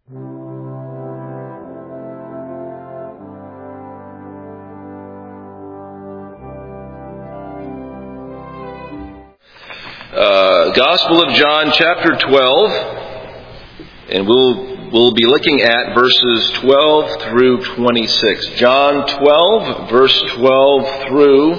Gospel of John, chapter 12, and we'll be looking at verses 12 through 26. John 12, verse 12 through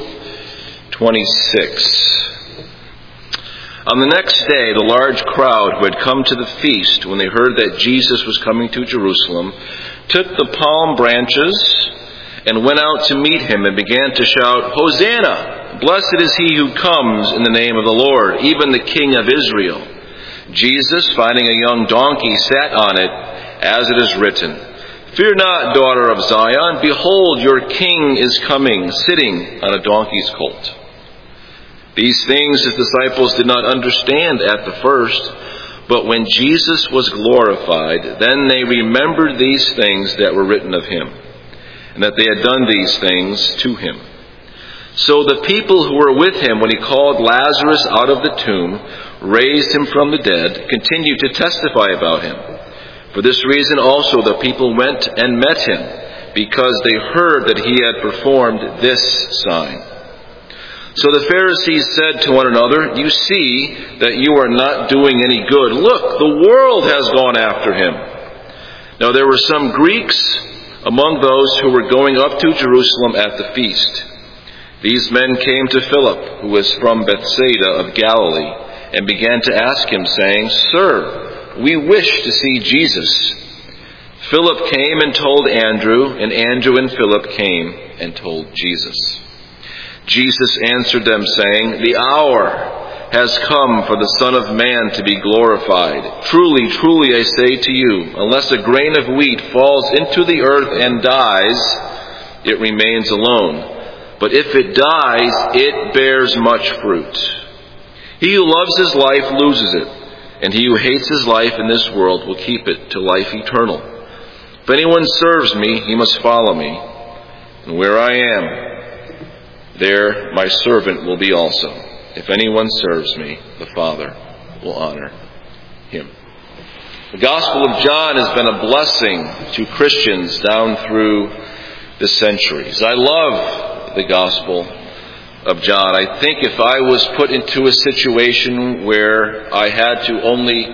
26. On the next day, the large crowd who had come to the feast, when they heard that Jesus was coming to Jerusalem, took the palm branches and went out to meet him and began to shout, "Hosanna! Blessed is he who comes in the name of the Lord, even the King of Israel." Jesus, finding a young donkey, sat on it, as it is written, "Fear not, daughter of Zion, behold, your king is coming, sitting on a donkey's colt." These things his disciples did not understand at the first, but when Jesus was glorified, then they remembered these things that were written of him, and that they had done these things to him. So the people who were with him when he called Lazarus out of the tomb, raised him from the dead, continued to testify about him. For this reason also the people went and met him, because they heard that he had performed this sign. So the Pharisees said to one another, "You see that you are not doing any good. Look, the world has gone after him." Now there were some Greeks among those who were going up to Jerusalem at the feast. These men came to Philip, who was from Bethsaida of Galilee, and began to ask him, saying, "Sir, we wish to see Jesus." Philip came and told Andrew, and Andrew and Philip came and told Jesus. Jesus answered them, saying, "The hour has come for the Son of Man to be glorified. Truly, truly, I say to you, unless a grain of wheat falls into the earth and dies, it remains alone. But if it dies, it bears much fruit. He who loves his life loses it, and he who hates his life in this world will keep it to life eternal. If anyone serves me, he must follow me, and where I am, there my servant will be also. If anyone serves me, the Father will honor him." The Gospel of John has been a blessing to Christians down through the centuries. I love the Gospel of John. I think if I was put into a situation where I had to only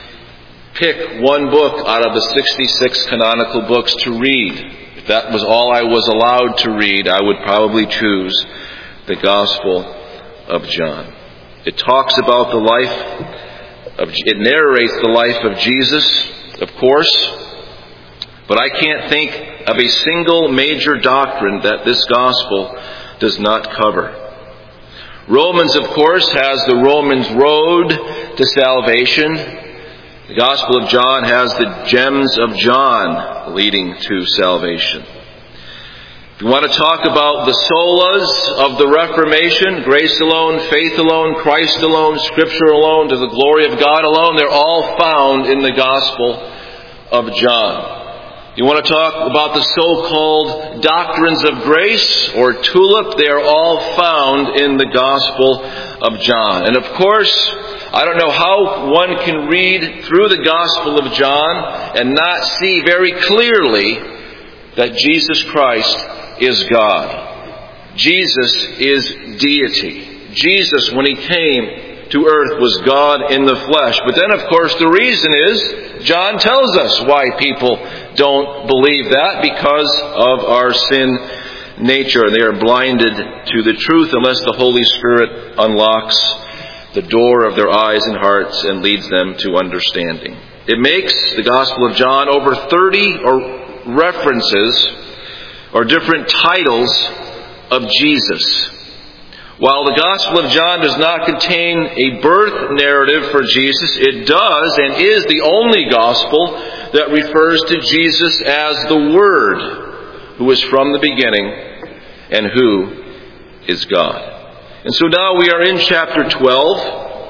pick one book out of the 66 canonical books to read, if that was all I was allowed to read, I would probably choose the Gospel of John. It talks about the life of, it narrates the life of Jesus, of course, but I can't think of a single major doctrine that this Gospel does not cover. Romans, of course, has the Romans road to salvation. The Gospel of John has the gems of John leading to salvation. If you want to talk about the solas of the Reformation, grace alone, faith alone, Christ alone, Scripture alone, to the glory of God alone, they're all found in the Gospel of John. You want to talk about the so-called doctrines of grace or tulip, they are all found in the Gospel of John. And of course, I don't know how one can read through the Gospel of John and not see very clearly that Jesus Christ is God. Jesus is deity. Jesus, when he came to earth, was God in the flesh. But then, of course, the reason is, John tells us why people don't believe that, because of our sin nature. They are blinded to the truth unless the Holy Spirit unlocks the door of their eyes and hearts and leads them to understanding. It makes the Gospel of John over 30 references or different titles of Jesus. While the Gospel of John does not contain a birth narrative for Jesus, it does and is the only Gospel that refers to Jesus as the Word, who is from the beginning and who is God. And so now we are in chapter 12,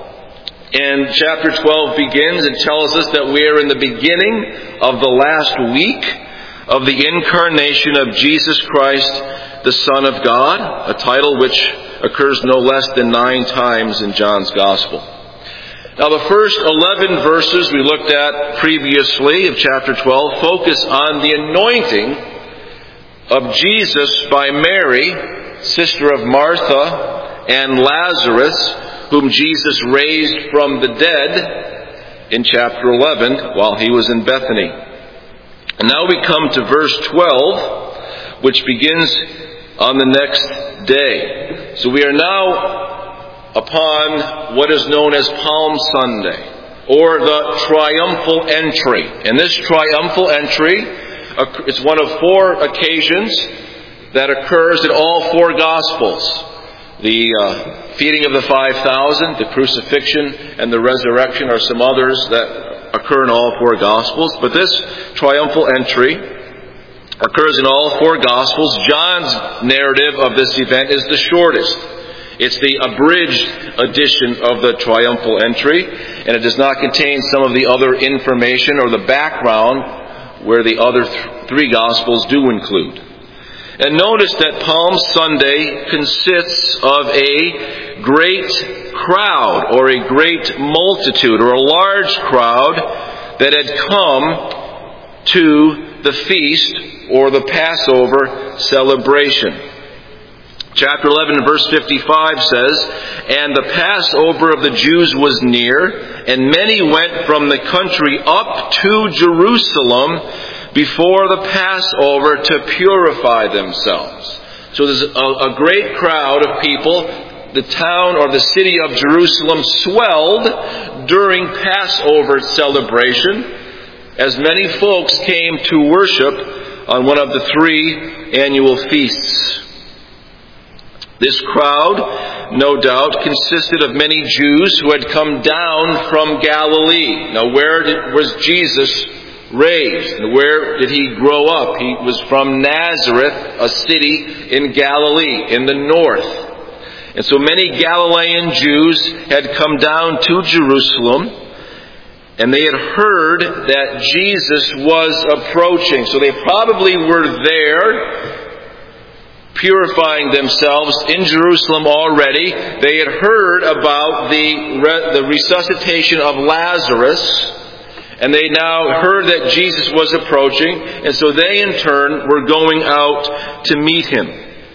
and chapter 12 begins and tells us that we are in the beginning of the last week of the incarnation of Jesus Christ, the Son of God, a title which occurs no less than 9 times in John's Gospel. Now the first 11 verses we looked at previously of chapter 12 focus on the anointing of Jesus by Mary, sister of Martha and Lazarus, whom Jesus raised from the dead in chapter 11 while he was in Bethany. And now we come to verse 12, which begins on the next day. So we are now upon what is known as Palm Sunday, or the triumphal entry. And this triumphal entry is one of 4 occasions that occurs in all 4 Gospels. The feeding of the 5,000, the crucifixion, and the resurrection are some others that occur in all 4 Gospels. But this triumphal entry occurs in all 4 Gospels. John's narrative of this event is the shortest. It's the abridged edition of the triumphal entry, and it does not contain some of the other information or the background where the other 3 Gospels do include. And notice that Palm Sunday consists of a great crowd, or a great multitude, or a large crowd that had come to the feast or the Passover celebration. Chapter 11 and verse 55 says, "And the Passover of the Jews was near, and many went from the country up to Jerusalem before the Passover to purify themselves." So there's a great crowd of people. The town or the city of Jerusalem swelled during Passover celebration, as many folks came to worship on one of the 3 annual feasts. This crowd, no doubt, consisted of many Jews who had come down from Galilee. Now, where was Jesus raised? And where did he grow up? He was from Nazareth, a city in Galilee, in the north. And so many Galilean Jews had come down to Jerusalem, and they had heard that Jesus was approaching. So they probably were there, purifying themselves in Jerusalem already. They had heard about the resuscitation of Lazarus, and they now heard that Jesus was approaching, and so they in turn were going out to meet him.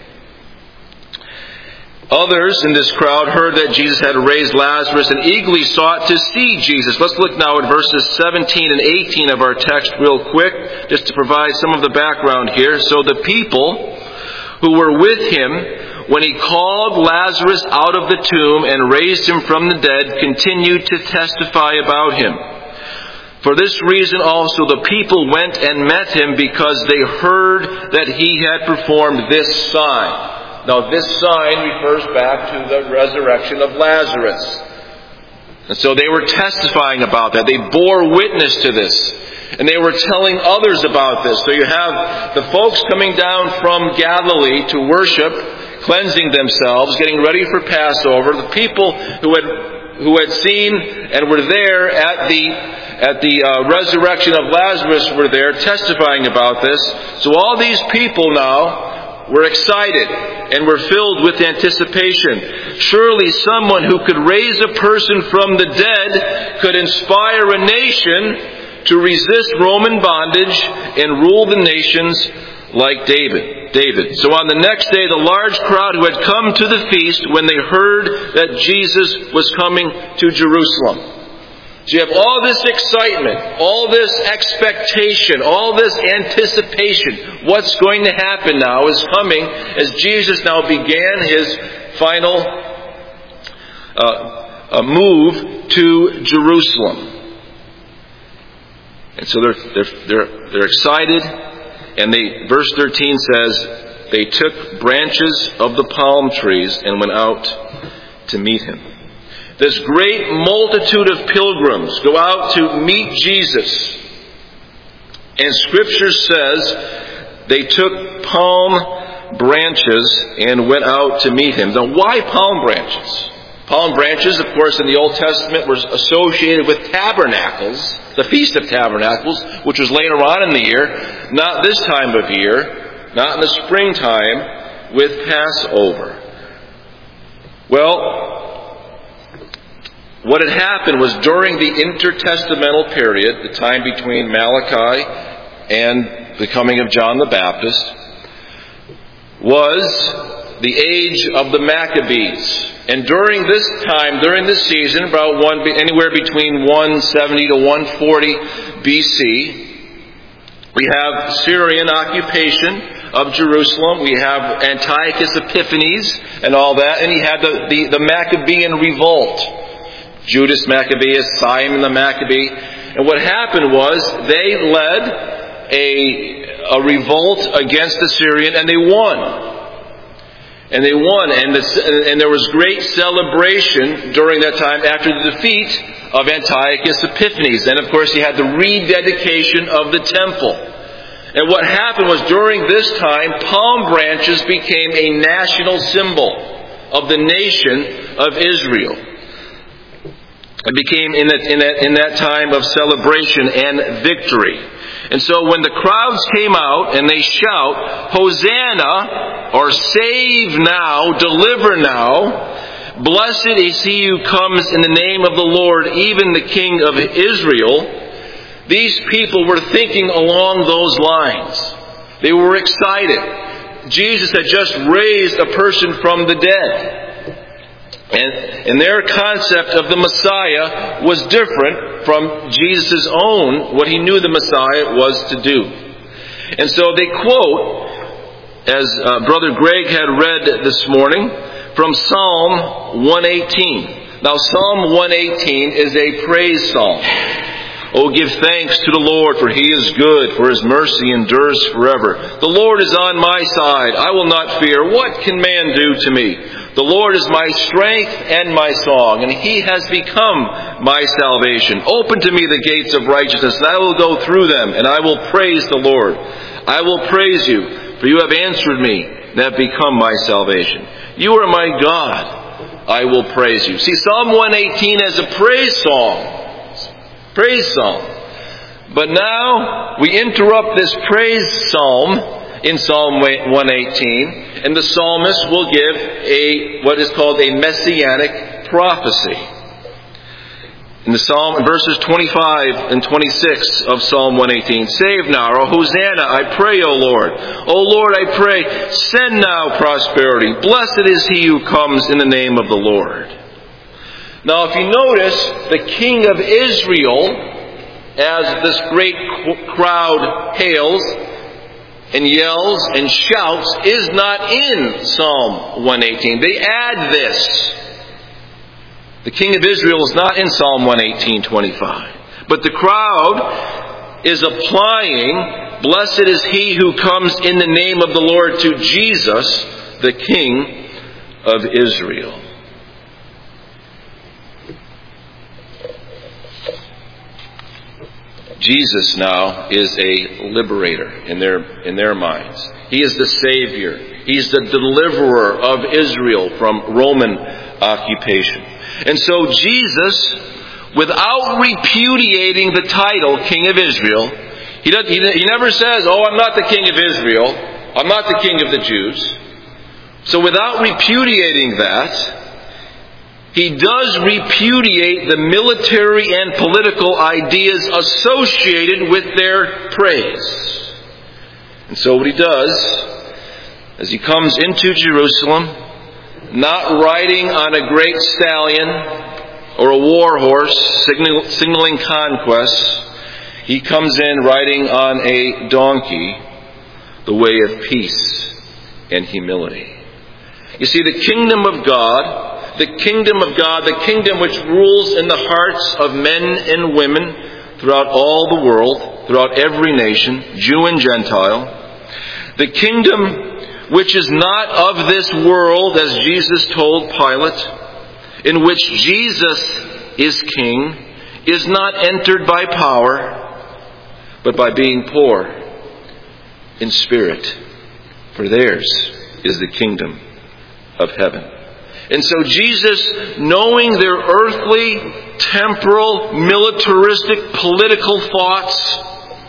Others in this crowd heard that Jesus had raised Lazarus and eagerly sought to see Jesus. Let's look now at verses 17 and 18 of our text real quick, just to provide some of the background here. "So the people who were with him, when he called Lazarus out of the tomb and raised him from the dead, continued to testify about him. For this reason also the people went and met him, because they heard that he had performed this sign." Now this sign refers back to the resurrection of Lazarus. And so they were testifying about that. They bore witness to this. And they were telling others about this. So you have the folks coming down from Galilee to worship, cleansing themselves, getting ready for Passover. The people who had seen and were there at the resurrection of Lazarus were there, testifying about this. So all these people now were excited and were filled with anticipation. Surely someone who could raise a person from the dead could inspire a nation to resist Roman bondage and rule the nations like David. So on the next day, the large crowd who had come to the feast, when they heard that Jesus was coming to Jerusalem. So you have all this excitement, all this expectation, all this anticipation. What's going to happen now is coming as Jesus now began his final move to Jerusalem. And so they're excited, and verse 13 says, "They took branches of the palm trees and went out to meet him." This great multitude of pilgrims go out to meet Jesus. And Scripture says they took palm branches and went out to meet him. Now, why palm branches? Palm branches, of course, in the Old Testament were associated with tabernacles, the Feast of Tabernacles, which was later on in the year, not this time of year, not in the springtime with Passover. Well, what had happened was during the intertestamental period, the time between Malachi and the coming of John the Baptist, was the age of the Maccabees. And during this time, during this season, anywhere between 170 to 140 BC, we have Syrian occupation of Jerusalem. We have Antiochus Epiphanes and all that. And he had the Maccabean revolt. Judas Maccabeus, Simon the Maccabee. And what happened was they led a revolt against the Syrian, and they won. And they won. And there was great celebration during that time after the defeat of Antiochus Epiphanes. And of course you had the rededication of the temple. And what happened was during this time, palm branches became a national symbol of the nation of Israel. It became in that time of celebration and victory. And so when the crowds came out and they shout, Hosanna, or save now, deliver now, blessed is he who comes in the name of the Lord, even the King of Israel, these people were thinking along those lines. They were excited. Jesus had just raised a person from the dead. And their concept of the Messiah was different from Jesus' own, what he knew the Messiah was to do. And so they quote, as Brother Greg had read this morning, from Psalm 118. Now Psalm 118 is a praise psalm. Oh, give thanks to the Lord, for he is good, for his mercy endures forever. The Lord is on my side. I will not fear. What can man do to me? The Lord is my strength and my song, and he has become my salvation. Open to me the gates of righteousness, and I will go through them, and I will praise the Lord. I will praise you, for you have answered me, and have become my salvation. You are my God. I will praise you. See, Psalm 118 is a praise song. Praise psalm. But now we interrupt this praise psalm in Psalm 118, and the psalmist will give what is called a messianic prophecy. In the psalm, verses 25 and 26 of Psalm 118, save now, or Hosanna, I pray, O Lord. O Lord, I pray, send now prosperity. Blessed is he who comes in the name of the Lord. Now, if you notice, the king of Israel, as this great crowd hails and yells and shouts, is not in Psalm 118. They add this. The king of Israel is not in Psalm 118:25. But the crowd is applying, blessed is he who comes in the name of the Lord, to Jesus, the King of Israel. Jesus now is a liberator in their minds. He is the Savior. He's the deliverer of Israel from Roman occupation. And so Jesus, without repudiating the title King of Israel, he never says, oh, I'm not the King of Israel. I'm not the King of the Jews. So without repudiating that, he does repudiate the military and political ideas associated with their praise. And so what he does, as he comes into Jerusalem, not riding on a great stallion or a war horse signaling conquest, he comes in riding on a donkey, the way of peace and humility. You see, the kingdom of God, the kingdom which rules in the hearts of men and women throughout all the world, throughout every nation, Jew and Gentile. The kingdom which is not of this world, as Jesus told Pilate, in which Jesus is king, is not entered by power, but by being poor in spirit. For theirs is the kingdom of heaven. And so Jesus, knowing their earthly, temporal, militaristic, political thoughts,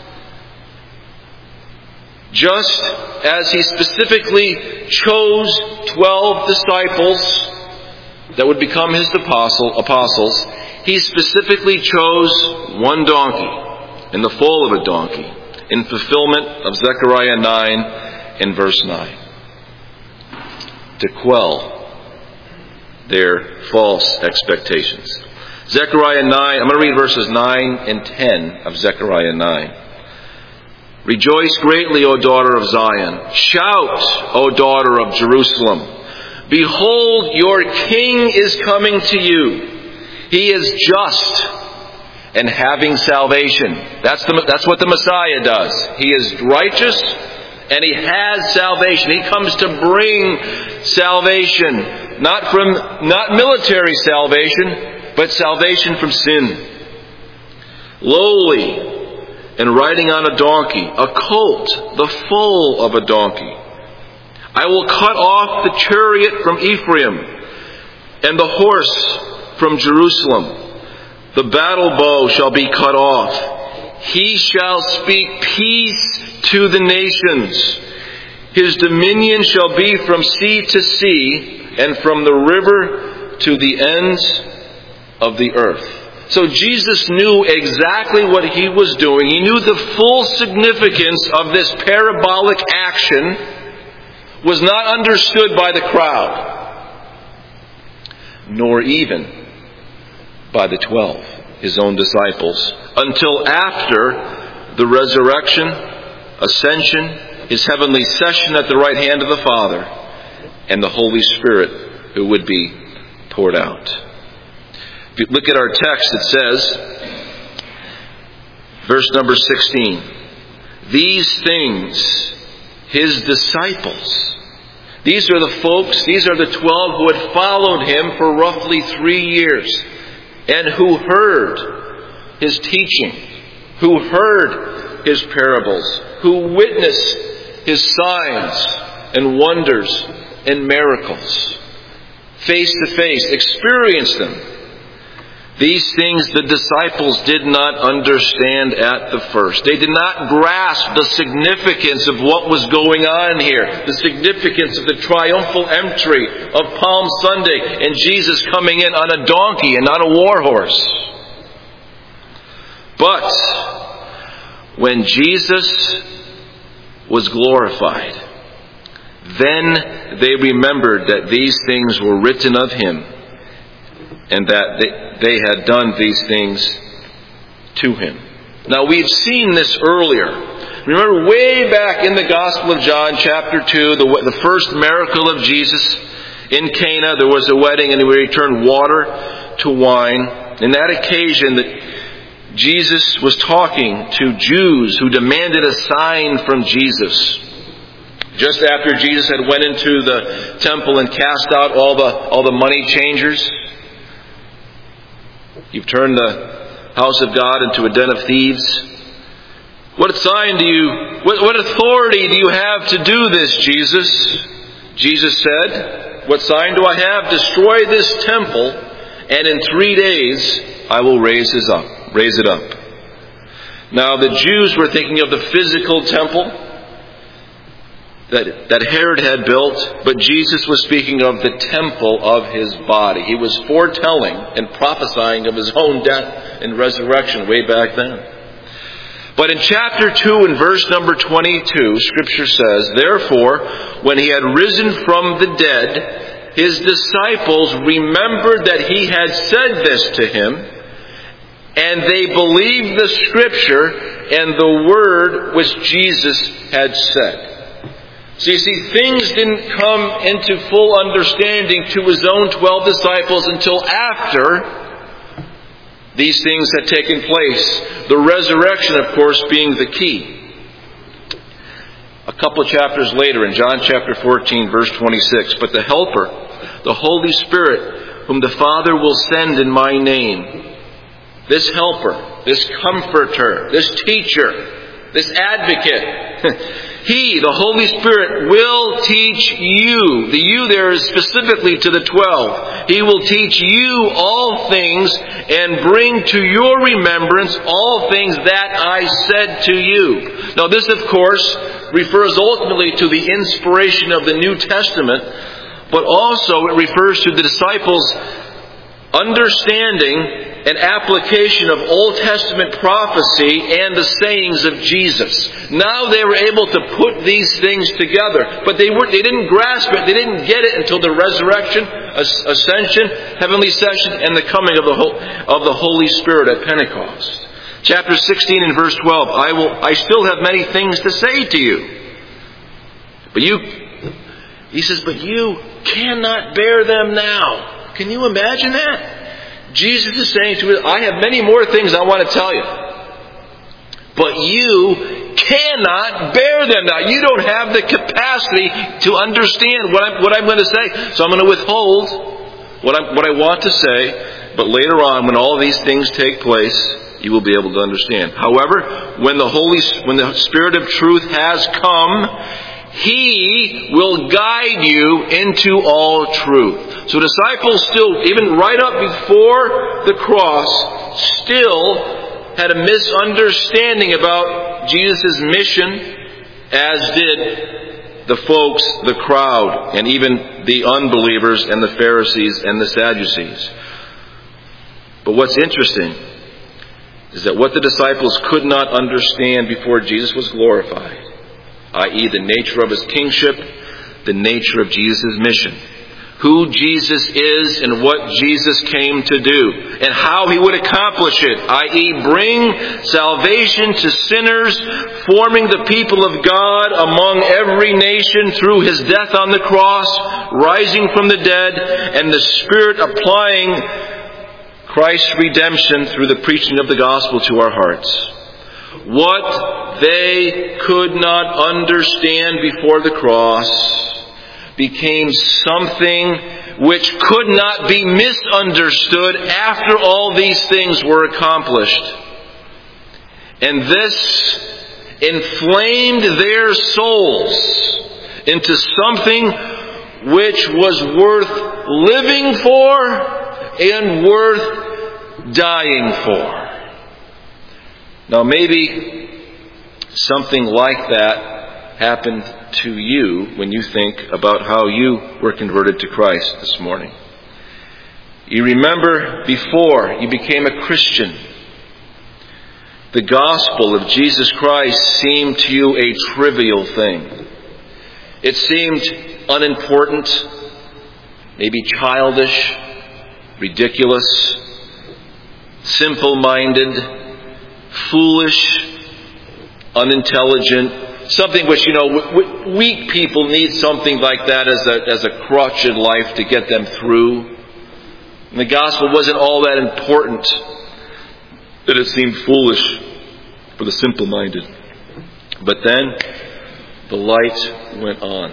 just as he specifically chose 12 disciples that would become his apostles, He specifically chose one donkey and the foal of a donkey in fulfillment of Zechariah 9 and verse 9, to quell their false expectations. Zechariah 9, I'm going to read verses 9 and 10 of Zechariah 9. Rejoice greatly, O daughter of Zion. Shout, O daughter of Jerusalem. Behold, your king is coming to you. He is just and having salvation. That's what the Messiah does. He is righteous and he has salvation. He comes to bring salvation, not military salvation, but salvation from sin. Lowly and riding on a donkey, a colt, the foal of a donkey. I will cut off the chariot from Ephraim and the horse from Jerusalem. The battle bow shall be cut off. He shall speak peace to the nations. His dominion shall be from sea to sea and from the river to the ends of the earth. So Jesus knew exactly what he was doing. He knew the full significance of this parabolic action was not understood by the crowd, nor even by the 12, his own disciples, until after the resurrection, ascension, his heavenly session at the right hand of the Father, and the Holy Spirit who would be poured out. If you look at our text, it says, verse number 16, these things, his disciples. These are the folks, these are the 12 who had followed him for roughly 3 years and who heard his teaching, who heard his parables, who witnessed his signs and wonders and miracles, face to face, experienced them. These things the disciples did not understand at the first. They did not grasp the significance of what was going on here. The significance of the triumphal entry of Palm Sunday and Jesus coming in on a donkey and not a war horse. But when Jesus was glorified, then they remembered that these things were written of him and that they had done these things to him. Now, we've seen this earlier. Remember way back in the Gospel of John, chapter 2, the first miracle of Jesus in Cana. There was a wedding and he turned water to wine. In that occasion, that Jesus was talking to Jews who demanded a sign from Jesus. Just after Jesus had went into the temple and cast out all the money changers. You've turned the house of God into a den of thieves. What authority do you have to do this, Jesus? Jesus said, what sign do I have? Destroy this temple, and in 3 days I will raise it up. Now the Jews were thinking of the physical temple that Herod had built, but Jesus was speaking of the temple of his body. He was foretelling and prophesying of his own death and resurrection way back then. But in chapter 2 and verse number 22, Scripture says, therefore, when he had risen from the dead, his disciples remembered that he had said this to him, and they believed the Scripture and the word which Jesus had said. So you see, things didn't come into full understanding to his own 12 disciples until after these things had taken place. The resurrection, of course, being the key. A couple of chapters later, in John chapter 14, verse 26, but the Helper, the Holy Spirit, whom the Father will send in my name, this Helper, this Comforter, this Teacher, this Advocate, He, the Holy Spirit, will teach you. The you there is specifically to the 12. He will teach you all things and bring to your remembrance all things that I said to you. Now this, of course, refers ultimately to the inspiration of the New Testament, but also it refers to the disciples' understanding an application of Old Testament prophecy and the sayings of Jesus. Now they were able to put these things together, but they didn't grasp it, they didn't get it until the resurrection, ascension, heavenly session, and the coming of the Holy Spirit at Pentecost. Chapter 16 and verse 12, I still have many things to say to you. But he says, but you cannot bear them now. Can you imagine that? Jesus is saying to us, I have many more things I want to tell you. But you cannot bear them now. You don't have the capacity to understand what I'm going to say. So I'm going to withhold what I want to say. But later on, when all these things take place, you will be able to understand. However, when the Spirit of truth has come, He will guide you into all truth. So disciples still, even right up before the cross, still had a misunderstanding about Jesus' mission, as did the crowd, and even the unbelievers and the Pharisees and the Sadducees. But what's interesting is that what the disciples could not understand before Jesus was glorified, i.e. the nature of His kingship, the nature of Jesus' mission, who Jesus is and what Jesus came to do, and how He would accomplish it, i.e. bring salvation to sinners, forming the people of God among every nation through His death on the cross, rising from the dead, and the Spirit applying Christ's redemption through the preaching of the gospel to our hearts. What they could not understand before the cross became something which could not be misunderstood after all these things were accomplished. And this inflamed their souls into something which was worth living for and worth dying for. Now maybe something like that happened to you when you think about how you were converted to Christ this morning. You remember before you became a Christian, the gospel of Jesus Christ seemed to you a trivial thing. It seemed unimportant, maybe childish, ridiculous, simple-minded, foolish, unintelligent, something which, weak people need something like that as a crutch in life to get them through. And the gospel wasn't all that important, that it seemed foolish for the simple-minded. But then the light went on.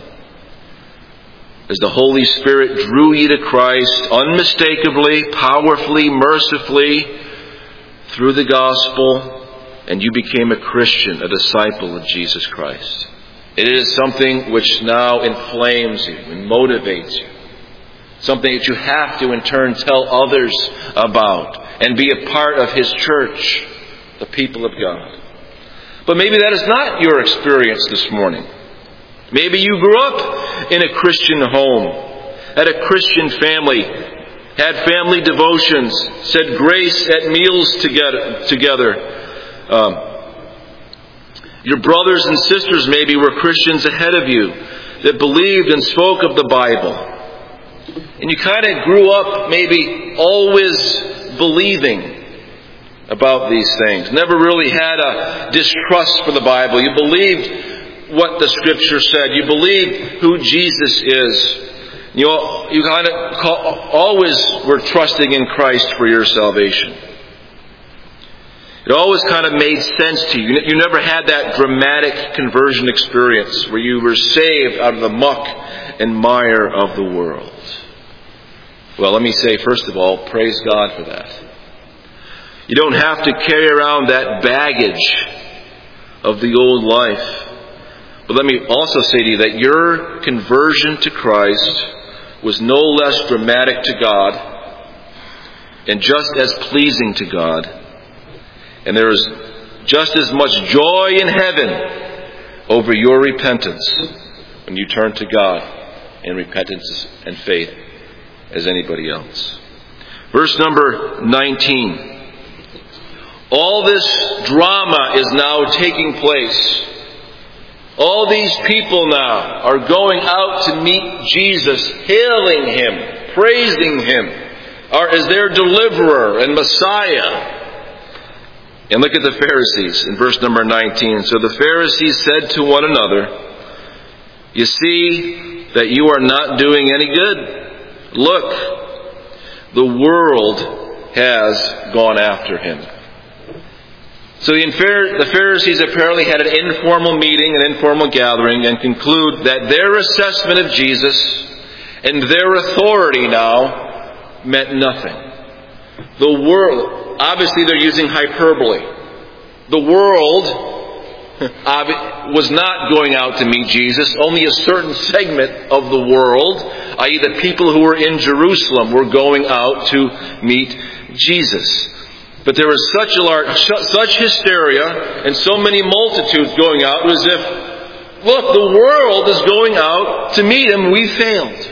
As the Holy Spirit drew you to Christ unmistakably, powerfully, mercifully, through the gospel, and you became a Christian, a disciple of Jesus Christ. It is something which now inflames you and motivates you. Something that you have to in turn tell others about and be a part of His church, the people of God. But maybe that is not your experience this morning. Maybe you grew up in a Christian home, had a Christian family, had family devotions, said grace at meals together. Your brothers and sisters maybe were Christians ahead of you that believed and spoke of the Bible. And you kind of grew up maybe always believing about these things. Never really had a distrust for the Bible. You believed what the Scripture said. You believed who Jesus is. You kind of always were trusting in Christ for your salvation. It always kind of made sense to you. You never had that dramatic conversion experience where you were saved out of the muck and mire of the world. Well, let me say, first of all, praise God for that. You don't have to carry around that baggage of the old life. But let me also say to you that your conversion to Christ was no less dramatic to God and just as pleasing to God. And there is just as much joy in heaven over your repentance when you turn to God in repentance and faith as anybody else. Verse number 19. All this drama is now taking place. All these people now are going out to meet Jesus, hailing Him, praising Him, as their deliverer and Messiah. And look at the Pharisees in verse number 19. So the Pharisees said to one another, "You see that you are not doing any good. Look, the world has gone after Him." So the Pharisees apparently had an informal meeting, an informal gathering, and conclude that their assessment of Jesus and their authority now meant nothing. The world, obviously they're using hyperbole. The world was not going out to meet Jesus. Only a certain segment of the world, i.e. the people who were in Jerusalem, were going out to meet Jesus. But there was such hysteria and so many multitudes going out. It was as if, look, the world is going out to meet Him. We failed.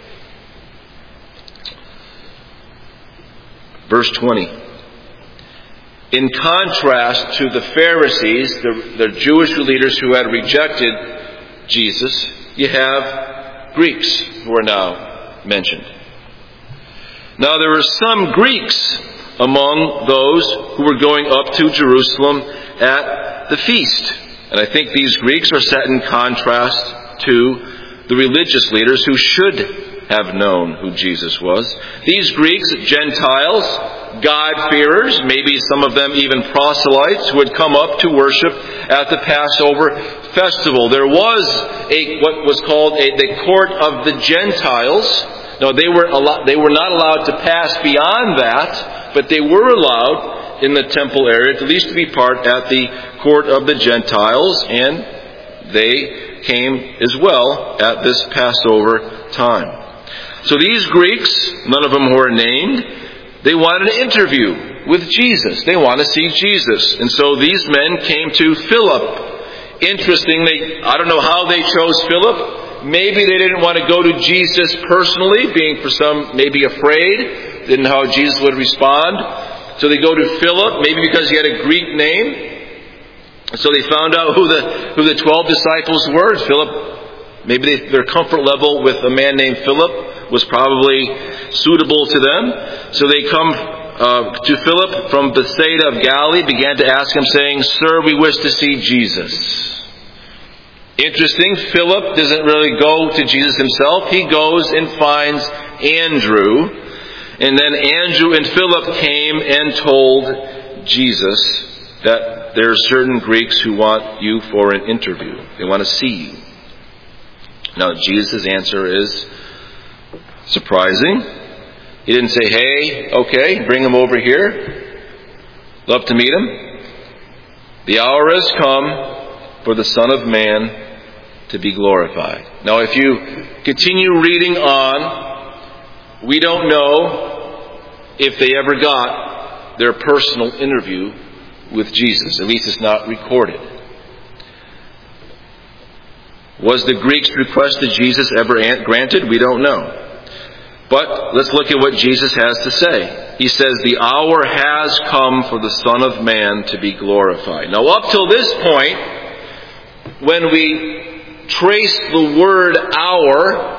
Verse 20. In contrast to the Pharisees, the Jewish leaders who had rejected Jesus, you have Greeks who are now mentioned. Now there were some Greeks among those who were going up to Jerusalem at the feast. And I think these Greeks are set in contrast to the religious leaders who should have known who Jesus was. These Greeks, Gentiles, God-fearers, maybe some of them even proselytes, who had come up to worship at the Passover festival. There was what was called the court of the Gentiles. No, they were not allowed to pass beyond that, but they were allowed in the temple area at least to be part at the court of the Gentiles, and they came as well at this Passover time. So these Greeks, none of them who are named, they wanted an interview with Jesus. They want to see Jesus. And so these men came to Philip. Interestingly, I don't know how they chose Philip. Maybe they didn't want to go to Jesus personally, being for some maybe afraid, didn't know how Jesus would respond. So they go to Philip, maybe because he had a Greek name. So they found out who the 12 disciples were. Philip, maybe their comfort level with a man named Philip was probably suitable to them. So they come to Philip from Bethsaida of Galilee, began to ask him, saying, "Sir, we wish to see Jesus." Interesting, Philip doesn't really go to Jesus himself. He goes and finds Andrew. And then Andrew and Philip came and told Jesus that there are certain Greeks who want you for an interview. They want to see you. Now, Jesus' answer is surprising. He didn't say, "Hey, okay, bring him over here. Love to meet him." The hour has come for the Son of Man to be glorified. Now, if you continue reading on, we don't know if they ever got their personal interview with Jesus. At least it's not recorded. Was the Greeks' request to Jesus ever granted? We don't know. But let's look at what Jesus has to say. He says, "The hour has come for the Son of Man to be glorified." Now, up till this point, when we trace the word hour,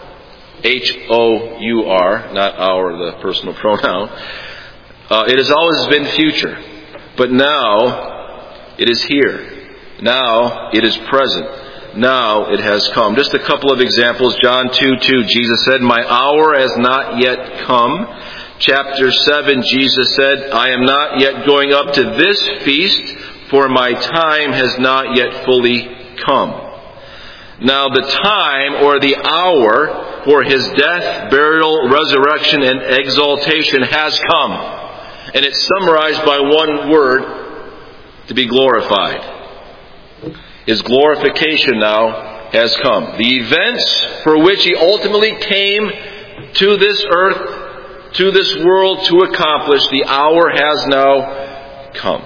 H-O-U-R, not our, the personal pronoun, it has always been future. But now it is here. Now it is present. Now it has come. Just a couple of examples. John 2:2, Jesus said, "My hour has not yet come." Chapter 7, Jesus said, "I am not yet going up to this feast, for my time has not yet fully come." Now the time or the hour for His death, burial, resurrection, and exaltation has come. And it's summarized by one word: to be glorified. His glorification now has come. The events for which He ultimately came to this earth, to this world to accomplish, the hour has now come.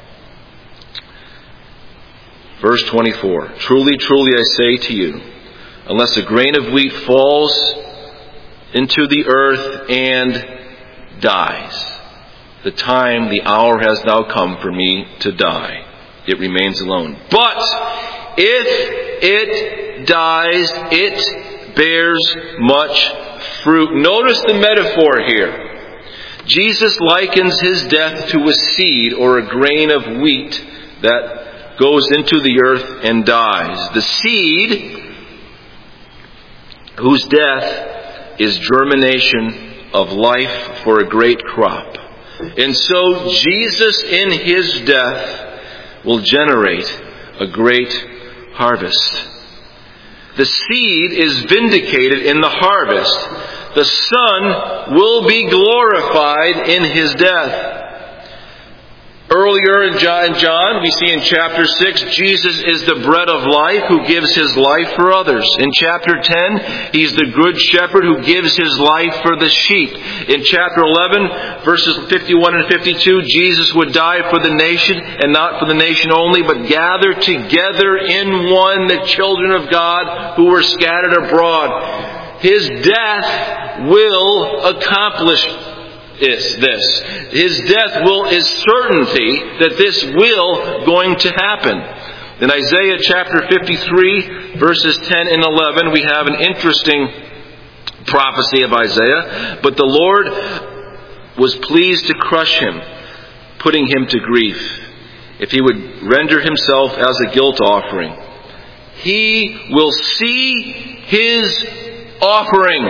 Verse 24, "Truly, truly I say to you, unless a grain of wheat falls into the earth and dies. The time, the hour has now come for me to die. It remains alone. But if it dies, it bears much fruit. Notice the metaphor here. Jesus likens his death to a seed or a grain of wheat that goes into the earth and dies. The seed, whose death is germination of life for a great crop. And so Jesus in his death will generate a great harvest. The seed is vindicated in the harvest. The Son will be glorified in his death. Earlier in John, we see in chapter 6, Jesus is the bread of life who gives his life for others. In chapter 10, he's the good shepherd who gives his life for the sheep. In chapter 11, verses 51 and 52, Jesus would die for the nation, and not for the nation only, but gather together in one the children of God who were scattered abroad. His death will accomplish this. His death is certainty that this will going to happen. In Isaiah chapter 53, verses 10 and 11, we have an interesting prophecy of Isaiah. But the Lord was pleased to crush him, putting him to grief, if he would render himself as a guilt offering. He will see his offspring.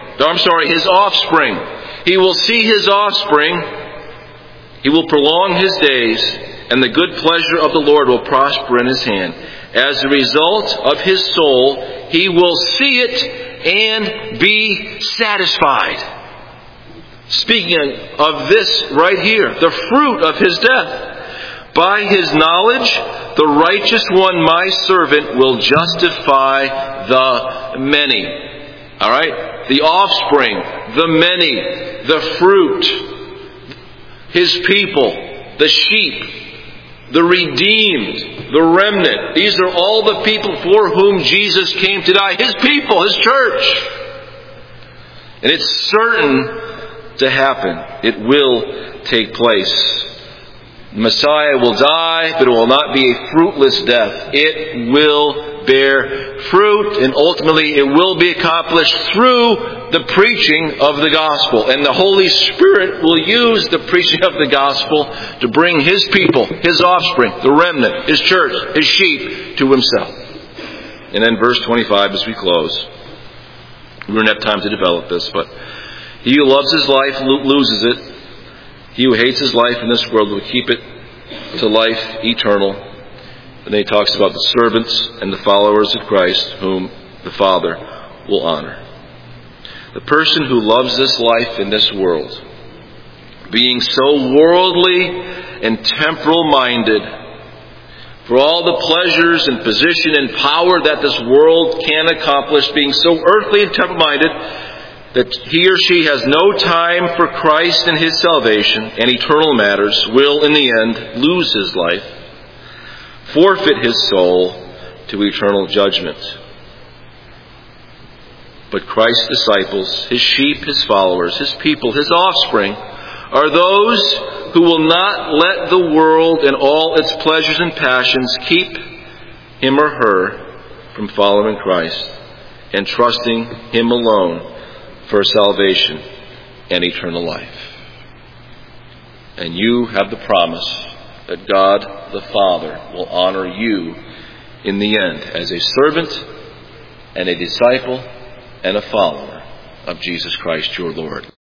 He will see his offspring. He will prolong his days, and the good pleasure of the Lord will prosper in his hand. As a result of his soul, he will see it and be satisfied. Speaking of this right here, the fruit of his death. By his knowledge, the righteous one, my servant, will justify the many. All right? The offspring, the many, the fruit, his people, the sheep, the redeemed, the remnant. These are all the people for whom Jesus came to die. His people, his church. And it's certain to happen. It will take place. The Messiah will die, but it will not be a fruitless death. It will bear fruit, and ultimately it will be accomplished through the preaching of the gospel. And the Holy Spirit will use the preaching of the gospel to bring his people, his offspring, the remnant, his church, his sheep, to himself. And then verse 25 as we close. We don't have time to develop this, but he who loves his life loses it. He who hates his life in this world will keep it to life eternal. And then he talks about the servants and the followers of Christ, whom the Father will honor. The person who loves this life in this world, being so worldly and temporal-minded, for all the pleasures and position and power that this world can accomplish, being so earthly and temporal-minded, that he or she has no time for Christ and his salvation and eternal matters, will in the end lose his life, forfeit his soul to eternal judgment. But Christ's disciples, his sheep, his followers, his people, his offspring, are those who will not let the world and all its pleasures and passions keep him or her from following Christ and trusting him alone for salvation and eternal life. And you have the promise that God the Father will honor you in the end as a servant and a disciple and a follower of Jesus Christ your Lord.